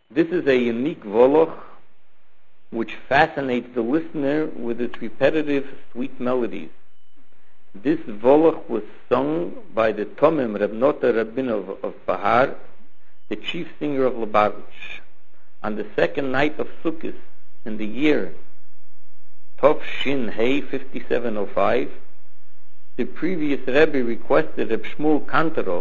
This is a unique Woloch which fascinates the listener with its repetitive, sweet melodies. This Woloch was sung by the Tomim Reb Nota Rabinov of Bahar, the chief singer of Lubavitch, on the second night of Sukkot in the year Tov Shin Hey 5705. The previous Rebbe requested Reb Shmuel Kantorov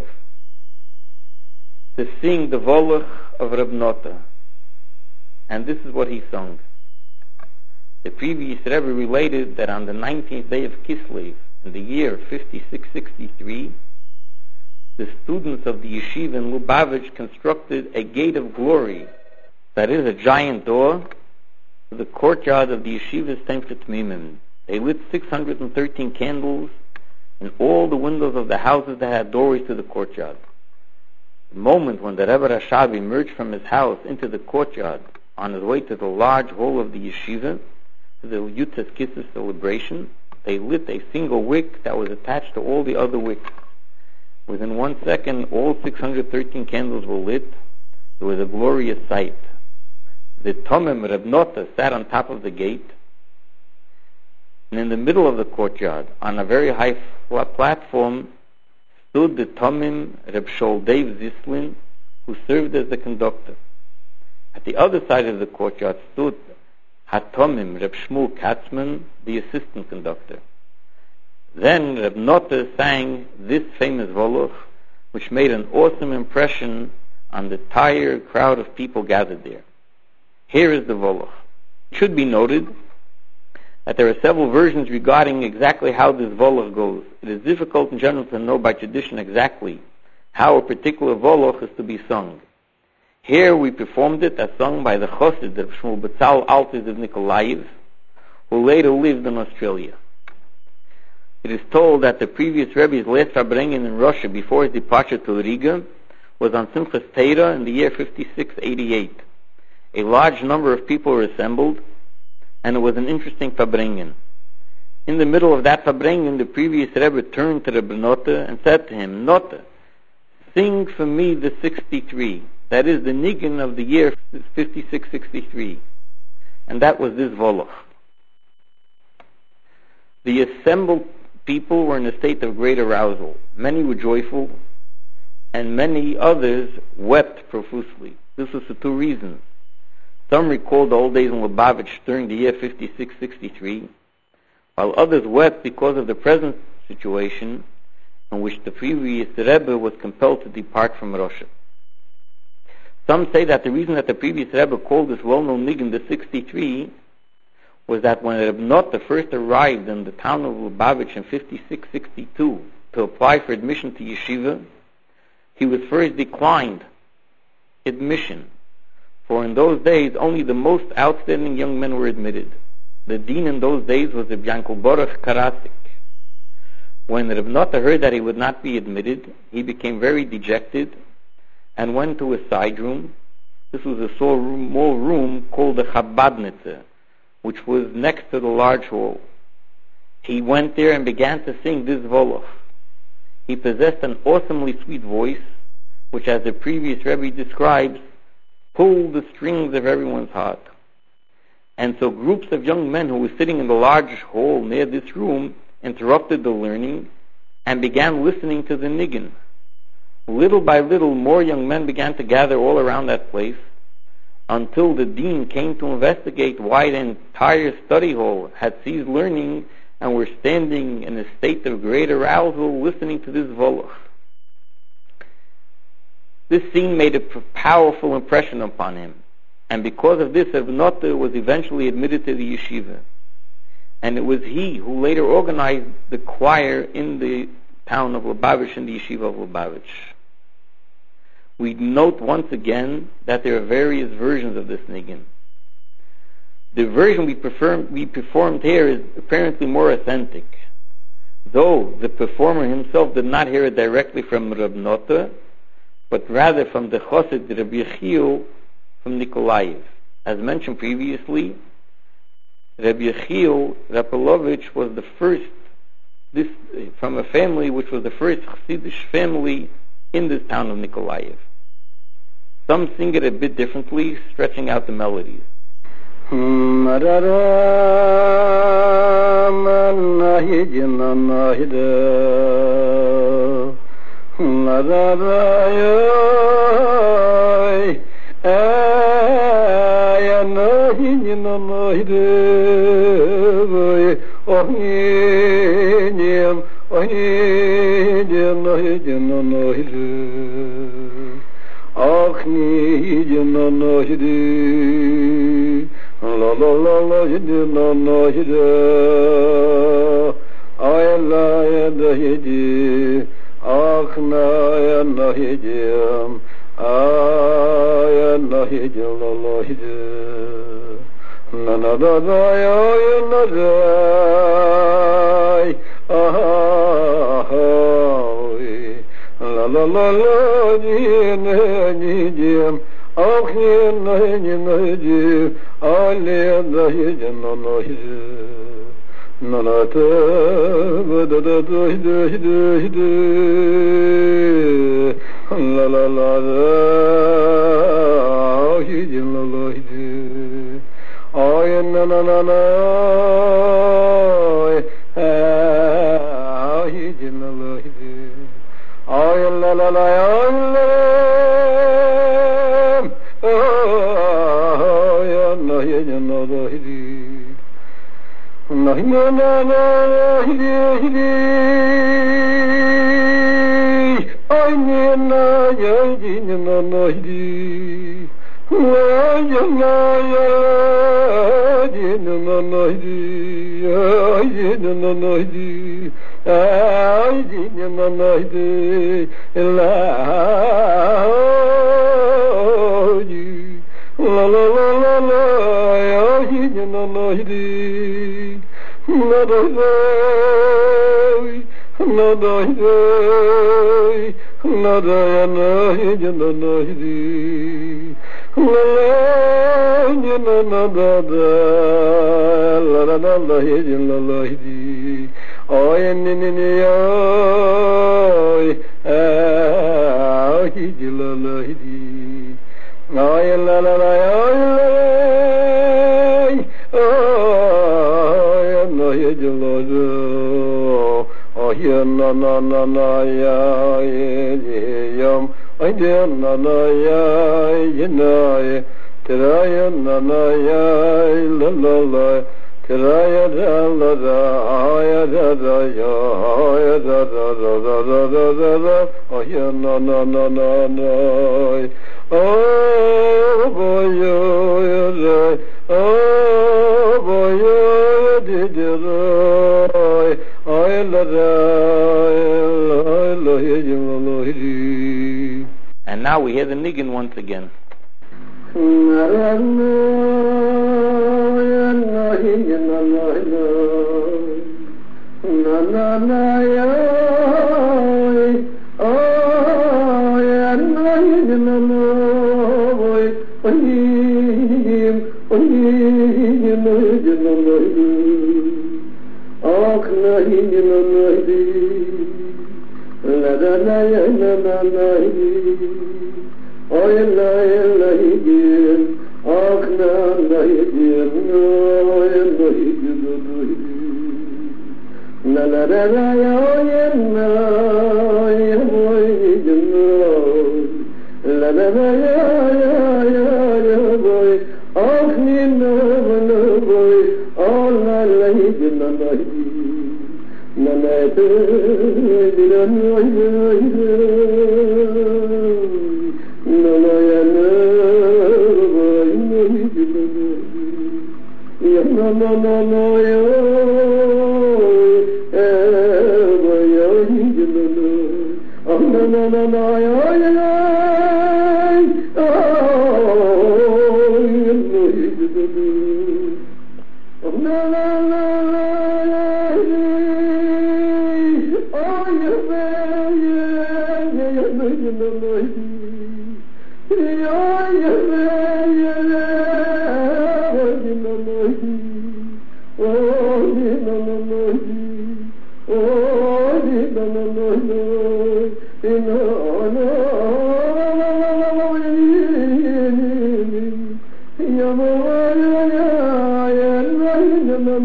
to sing the Woloch of Reb Nota, and this is what he sung. The previous Rebbe related that on the 19th day of Kislev, in the year 5663, the students of the yeshiva in Lubavitch constructed a gate of glory, that is, a giant door, to the courtyard of the yeshiva's Simchat Mimim. They lit 613 candles in all the windows of the houses that had doorways to the courtyard. The moment when the Rebbe Rashav emerged from his house into the courtyard on his way to the large hall of the yeshiva, to the Yutzes Kisses celebration, they lit a single wick that was attached to all the other wicks. Within 1 second, all 613 candles were lit. It was a glorious sight. The Tomim Reb Nota sat on top of the gate, and in the middle of the courtyard, on a very high platform, stood the Tomim Reb Shol Dave Zislin, who served as the conductor. At the other side of the courtyard stood Hatomim Reb Shmuel Katzman, the assistant conductor. Then Reb Nota sang this famous Woloch, which made an awesome impression on the entire crowd of people gathered there. Here is the Woloch. It should be noted that there are several versions regarding exactly how this Woloch goes. It is difficult in general to know by tradition exactly how a particular Woloch is to be sung. Here we performed it as sung by the Chassid of Shmuel Betzal Altis of Nikolaev, who later lived in Australia. It is told that the previous Rebbe's last Farbrengen in Russia before his departure to Riga was on Simchas Torah in the year 5688. A large number of people were assembled, and it was an interesting Farbrengen. In the middle of that Farbrengen, the previous Rebbe turned to Rebbe Nota and said to him, "Nota, sing for me the 63. That is the Nigun of the year 5663. And that was this Woloch. The assembled people were in a state of great arousal. Many were joyful, and many others wept profusely. This was for two reasons. Some recalled the old days in Lubavitch during the year 5663, while others wept because of the present situation in which the previous Rebbe was compelled to depart from Russia. Some say that the reason that the previous Rebbe called this well-known Nigun the 63 was that when Reb Nota first arrived in the town of Lubavitch in 5662 to apply for admission to yeshiva, he was first declined admission, for in those days only the most outstanding young men were admitted. The dean in those days was Reb Yankel Baruch Karasik. When Reb Nota heard that he would not be admitted, he became very dejected and went to a side room. This was a small room called the Chabadnitze, which was next to the large hall. He went there and began to sing this Woloch. He possessed an awesomely sweet voice, which, as the previous Rebbe describes, pulled the strings of everyone's heart. And so groups of young men who were sitting in the large hall near this room interrupted the learning and began listening to the Nigun. Little by little, more young men began to gather all around that place until the dean came to investigate why the entire study hall had ceased learning and were standing in a state of great arousal listening to this Woloch. This scene made a powerful impression upon him, and because of this, Reb Nota was eventually admitted to the yeshiva. And it was he who later organized the choir in the town of Lubavitch, in the yeshiva of Lubavitch. We note once again that there are various versions of this Nigun. The version we performed here is apparently more authentic, though the performer himself did not hear it directly from Reb Nota, but rather from the Chassid Reb Yechiel from Nikolaev. As mentioned previously, Reb Yechiel Rapelovich was the first, from a family which was the first Chassidish family in this town of Nikolaev. Some sing it a bit differently, stretching out the melodies. La la la la hidi la la hidi ay la ya da hidi akhna ya na hidi ay la hidi la la hidi na na da da ya na da la la la la ni ni آخر نہیں نہیں آلے نہیں جنو نہیں ننات بدد دہد دہد لا لا لا آہی جنو نہیں آی ننا ننا آہی جنو نہیں آی لا لا لا And now we hear the niggin once again. Oh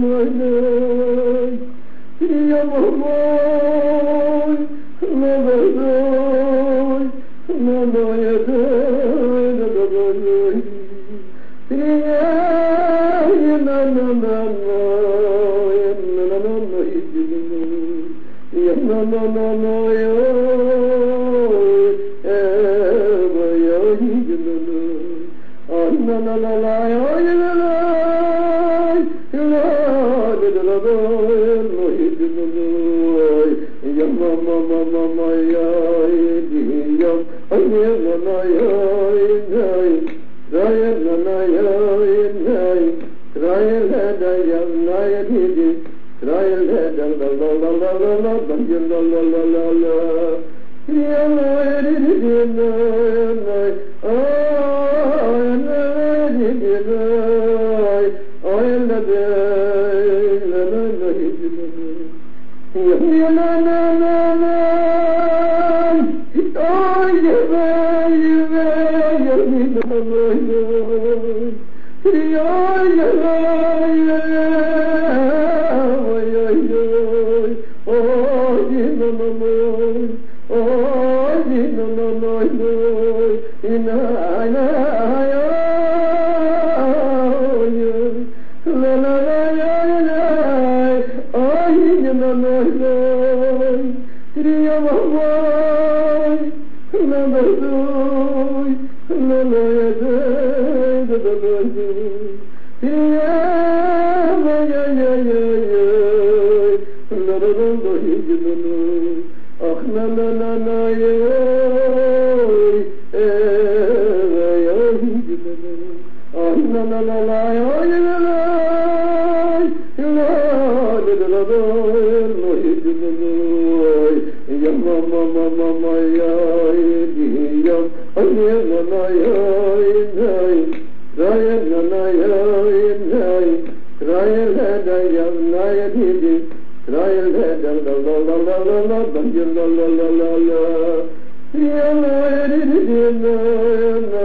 la